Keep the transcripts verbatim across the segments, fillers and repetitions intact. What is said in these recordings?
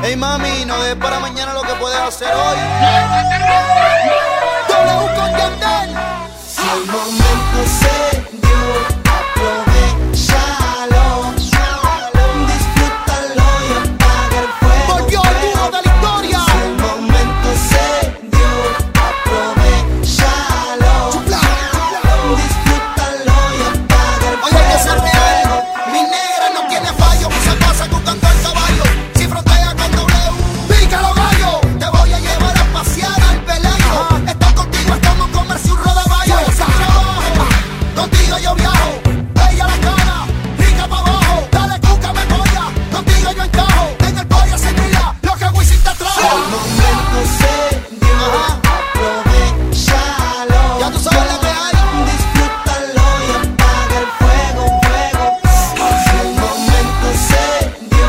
Ey mami, no dejes para mañana lo que puedes hacer hoy. W con Yandel. Si el momento se dio, aprovechalo, disfrútalo y apaga el fuego. Volvió el duro de la historia. Si el momento se dio, aprovechalo, disfrútalo y apaga el fuego. Oye, hay que ser real. Mi negra no tiene fallo, se pasa jugando al caballo. Si frontea con W, pica los gallos. Te voy a llevar a pasear al Belén. Estoy contigo, estamos en comercio un rodaballo. Sin trabajo, contigo yo viajo. Bella la cara, rica pa' abajo. Dale cuca, me polla, contigo yo encajo. En el pollo se mira lo que Wisin te trajo. Si el momento se dio, aprovechalo, Ya tú sabes la que hay. disfrútalo y apaga el fuego, fuego. Si el momento se dio,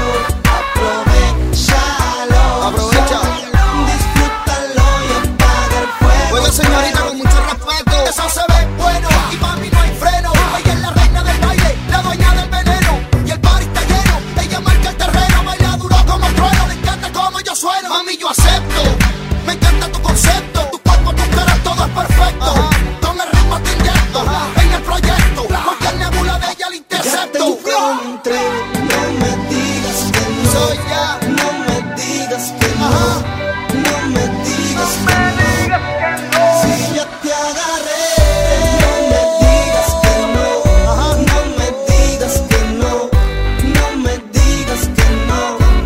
aprovechalo, Aprovecha. disfrútalo y apaga el fuego. Oiga señorita, con mucho respeto, eso se ve bueno y mami no hay freno. Ella es la reina del baile, la dueña del veneno. Y el party está lleno, ella marca el terreno. Baila duro como trueno, le encanta como yo sueno. Mami, yo acepto, me encanta tu concepto. Tu cuerpo, tu cara, todo es perfecto. Con el ritmo te inyecto en el proyecto, porque el nebula de ella le Ya te intercepto. encontré, no me digas que no, Soy ya, no me digas que no, Ajá. no me digas que no. Si ya te agarré, no me digas que no, Ajá. no me digas que no, no me digas que no.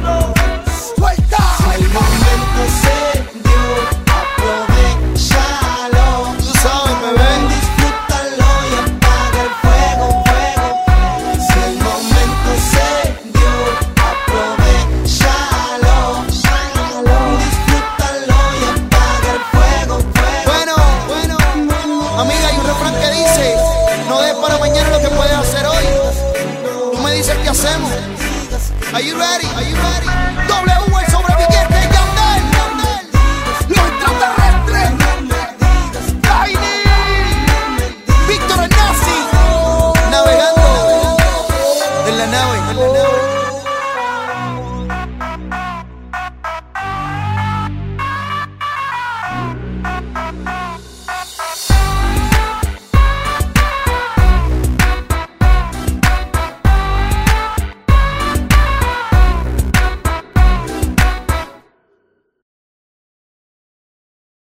suelta. Si el momento se dio, aprovechalo, Tú sabes, bebé. disfrútalo y apaga el fuego, fuego. Si el momento se dio, aprovechalo, disfrútalo y apaga el fuego, fuego. Bueno, bueno, amiga, hay un refrán que dice: no des para mañana lo que puedes hacer hoy. Tú me dices qué hacemos. Are you ready?